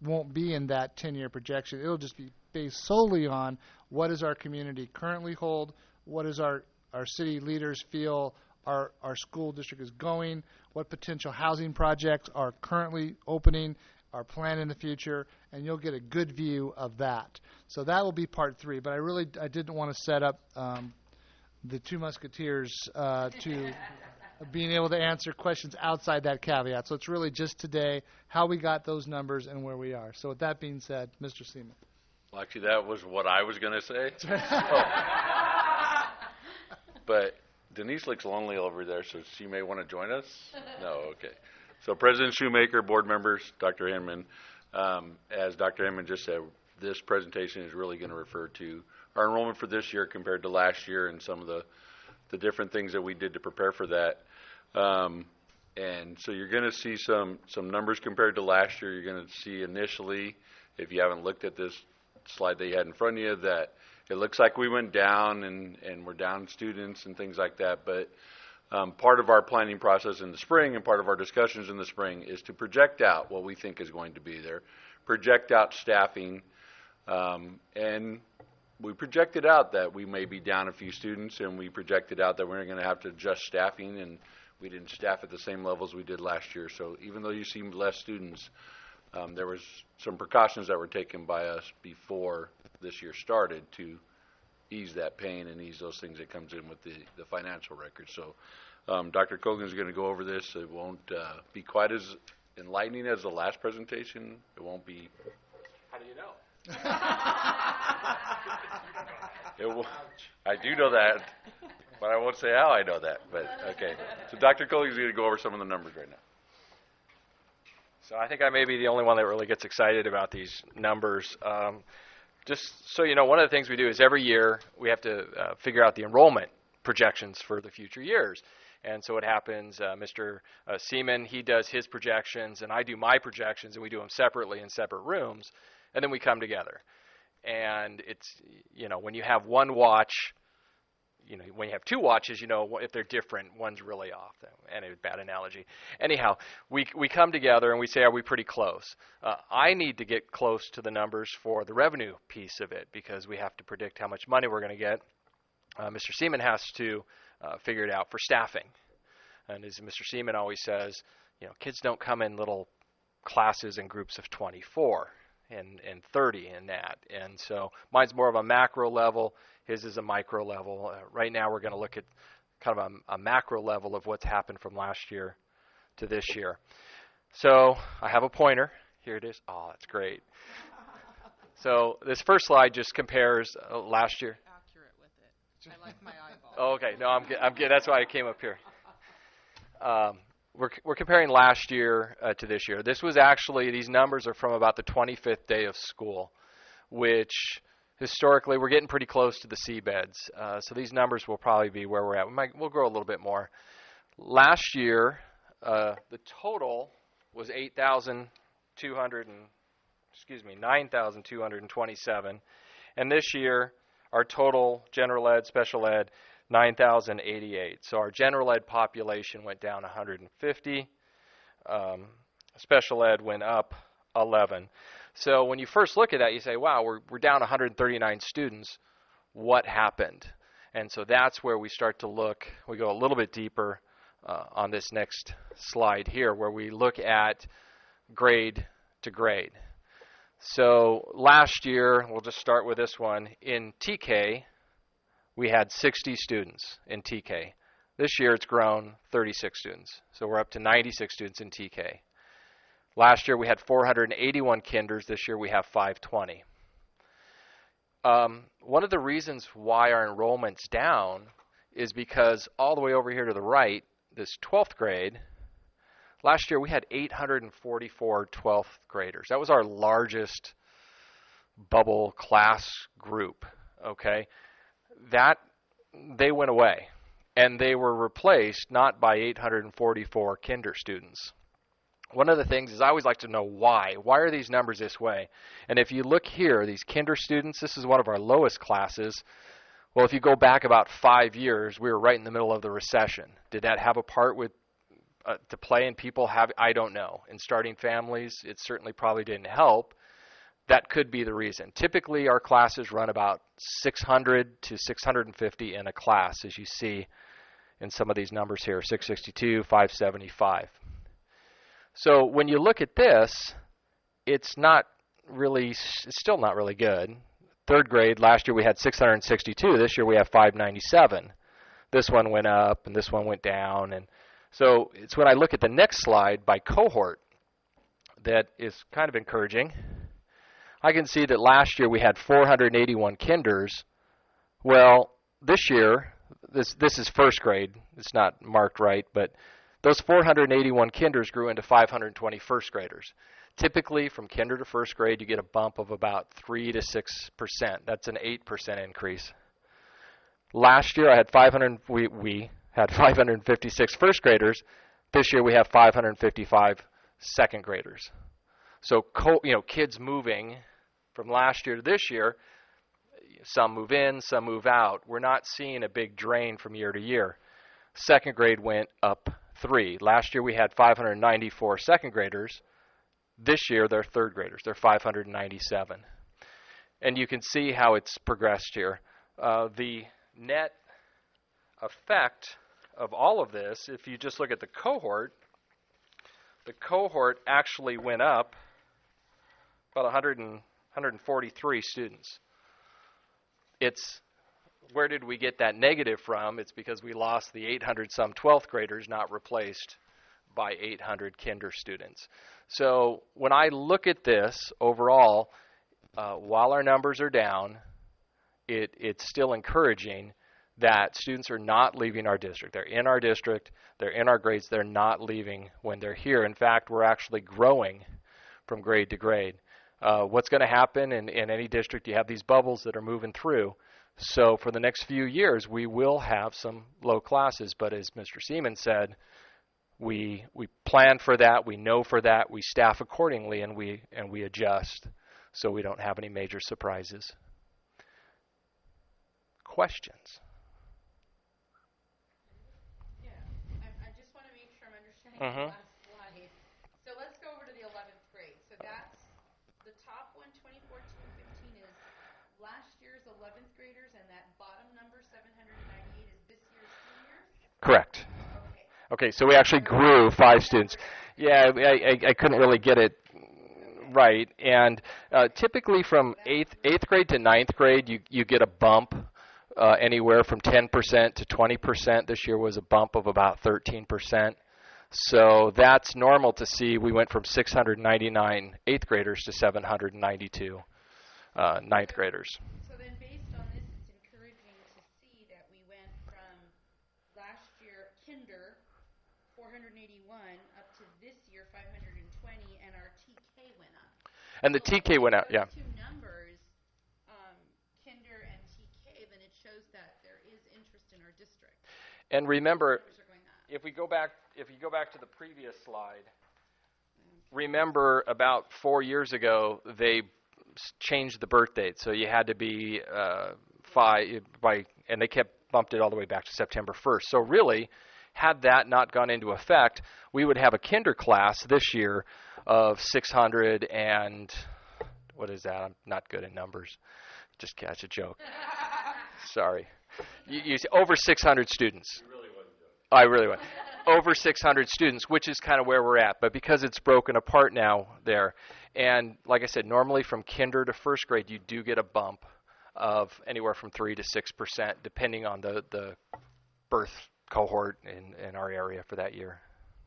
won't be in that 10-year projection. It'll just be based solely on what does our community currently hold, what does our city leaders feel our school district is going, what potential housing projects are currently opening, are planned in the future, and you'll get a good view of that. So that will be part 3. But I didn't want to set up the two musketeers to being able to answer questions outside that caveat. So it's really just today how we got those numbers and where we are. So with that being said, Mr. Seaman. Well, actually, that was what I was going to say. But Denise looks lonely over there, so she may want to join us. No, okay. So President Shoemaker, board members, Dr. Hinman, as Dr. Hinman just said, this presentation is really going to refer to our enrollment for this year compared to last year and some of the different things that we did to prepare for that. And so you're going to see some numbers compared to last year. You're going to see initially, if you haven't looked at this slide that you had in front of you, that it looks like we went down and we're down students and things like that. But part of our planning process in the spring and part of our discussions in the spring is to project out what we think is going to be there, project out staffing, and we projected out that we may be down a few students, and we projected out that we're going to have to adjust staffing, and we didn't staff at the same levels we did last year. So even though you see less students, there was some precautions that were taken by us before this year started to ease that pain and ease those things that comes in with the financial record. So Dr. Cogan is going to go over this. It won't be quite as enlightening as the last presentation. It won't be. How do you know? I do know that, but I won't say how I know that. But okay. So Dr. Cogan is going to go over some of the numbers right now. So I think I may be the only one that really gets excited about these numbers. Just so you know, one of the things we do is every year we have to figure out the enrollment projections for the future years. And so what happens, Mr. Seaman, he does his projections, and I do my projections, and we do them separately in separate rooms, and then we come together. And it's, you know, when you have one watch, you know, when you have two watches, you know, if they're different, one's really off. And a bad analogy. Anyhow, we come together and we say, are we pretty close? I need to get close to the numbers for the revenue piece of it because we have to predict how much money we're going to get. Mr. Seaman has to figure it out for staffing. And as Mr. Seaman always says, you know, kids don't come in little classes in groups of 24 and 30 in that. And so mine's more of a macro level. His is a micro level. Right now we're going to look at kind of a macro level of what's happened from last year to this year. So I have a pointer. Here it is. Oh, that's great. So this first slide just compares last year. Accurate with it. I like my eyeball. Oh, okay. No, I'm good. That's why I came up here. We're comparing last year to this year. This was actually, these numbers are from about the 25th day of school, which historically we're getting pretty close to the seabeds. So these numbers will probably be where we're at. We'll grow a little bit more. Last year, the total was 9,227. And this year, our total general ed, special ed, 9,088. So our general ed population went down 150. Special ed went up 11. So when you first look at that, you say, wow, we're down 139 students. What happened? And so that's where we start to look. We go a little bit deeper on this next slide here, where we look at grade to grade. So last year, we'll just start with this one. In TK, we had 60 students in TK. This year, it's grown 36 students. So we're up to 96 students in TK. Last year, we had 481 kinders. This year, we have 520. One of the reasons why our enrollment's down is because all the way over here to the right, this 12th grade, last year we had 844 12th graders. That was our largest bubble class group, okay? They went away, and they were replaced not by 844 kinder students. One of the things is I always like to know why. Why are these numbers this way? And if you look here, these kinder students, this is one of our lowest classes. Well, if you go back about 5 years, we were right in the middle of the recession. Did that have a part with to play and people have, I don't know. In starting families, it certainly probably didn't help. That could be the reason. Typically, our classes run about 600 to 650 in a class, as you see in some of these numbers here, 662, 575. So when you look at this, it's still not really good. Third grade, last year we had 662. This year we have 597. This one went up and this one went down. And so it's when I look at the next slide by cohort that is kind of encouraging. I can see that last year we had 481 kinders. Well, this year, this is first grade. It's not marked right, but those 481 kinders grew into 520 first graders. Typically, from kinder to first grade, you get a bump of about 3 to 6%. That's an 8% increase. Last year, we had 556 first graders. This year, we have 555 second graders. So, kids moving from last year to this year, some move in, some move out. We're not seeing a big drain from year to year. Second grade went up 3. Last year, we had 594 second graders. This year, they're third graders. They're 597. And you can see how it's progressed here. The net effect of all of this, if you just look at the cohort actually went up about 143 students. Where did we get that negative from? It's because we lost the 800-some 12th graders, not replaced by 800 kinder students. So when I look at this overall, while our numbers are down, it's still encouraging that students are not leaving our district. They're in our district. They're in our grades. They're not leaving when they're here. In fact, we're actually growing from grade to grade. What's going to happen in any district, you have these bubbles that are moving through. So for the next few years, we will have some low classes. But as Mr. Seaman said, we plan for that, we know for that, we staff accordingly, and we adjust so we don't have any major surprises. Questions? Yeah, I just want to make sure I'm understanding the last slide. So let's go over to the 11th grade. So that's the top one, 2014-15, is last year's 11th graders, and that bottom number, 798, is this year's seniors? Correct. Okay, so we actually grew 5 students. Yeah, I couldn't really get it right. And typically from 8th grade to 9th grade, you get a bump anywhere from 10% to 20%. This year was a bump of about 13%. So that's normal to see. We went from 699 8th graders to 792 9th graders. So then based on this, it's encouraging to see that we went from last year kinder 481 up to this year 520, and our TK went up. And the TK went out, yeah. Two numbers, kinder and TK, then it shows that there is interest in our district. And remember, if you go back to the previous slide, remember about 4 years ago they changed the birth date, so you had to be 5 by, and they bumped it all the way back to September 1st. So really, had that not gone into effect, we would have a kinder class this year of 600 and, what is that? I'm not good at numbers. Just catch a joke. Sorry. You over 600 students. You really wasn't joking. I really wasn't. Over 600 students, which is kind of where we're at. But because it's broken apart now there, and like I said, normally from kinder to first grade, you do get a bump of anywhere from 3 to 6%, depending on the birth cohort in our area for that year.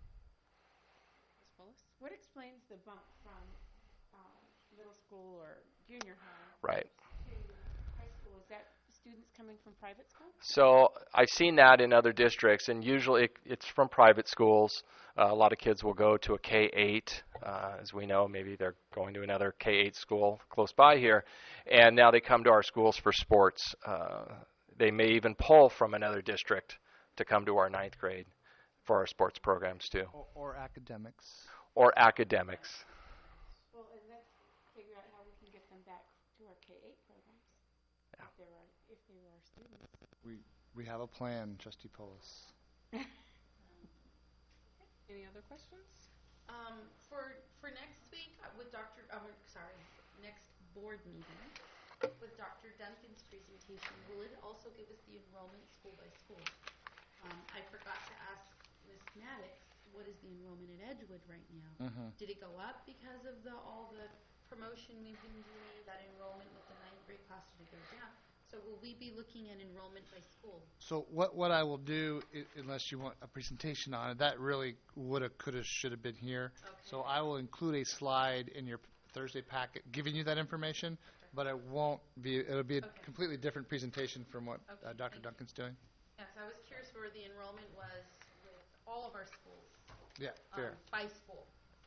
What explains the bump from middle school or junior high right. to high school? Is that students coming from private schools? So I've seen that in other districts, and usually it's from private schools. A lot of kids will go to a K-8. As we know, maybe they're going to another K-8 school close by here, and now they come to our schools for sports. They may even pull from another district to come to our 9th grade for our sports programs too. Or academics. Or academics. Well, and let's figure out how we can get them back to our K-8 programs if they were our students. We have a plan, Trustee Polis. And other questions? For next week with next board meeting with Dr. Duncan's presentation, will it also give us the enrollment school by school? I forgot to ask Ms. Maddox, what is the enrollment at Edgewood right now? Did it go up because of all the promotion we've been doing, that enrollment with the 9th grade class, did it go down? So will we be looking at enrollment by school? So what I will do, unless you want a presentation on it, that really woulda, coulda, shoulda been here. Okay. So I will include a slide in your Thursday packet giving you that information, but it won't be. It'll be a completely different presentation from what Dr. Duncan's doing. Yes, I was curious where the enrollment was with all of our schools. Yeah, fair. By school.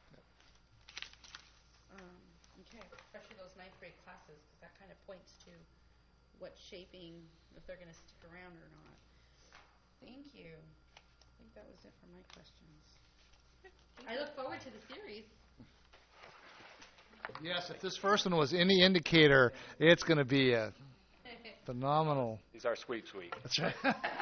Okay, especially those 9th grade classes, because that kind of points to what's shaping if they're going to stick around or not. Thank you. I think that was it for my questions. I look forward to the series. Yes, if this first one was any indicator, it's going to be a phenomenal. These are sweet. That's right.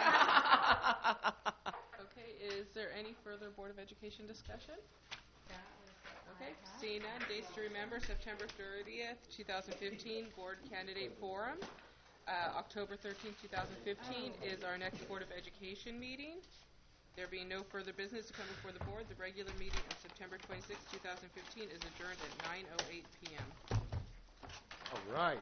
Okay, is there any further Board of Education discussion? Okay, seeing none, dates to remember, September 30th, 2015, Board Candidate Forum. October 13th, 2015 is our next Board of Education meeting. There being no further business to come before the Board, the regular meeting of September 26th, 2015 is adjourned at 9:08 p.m. All right.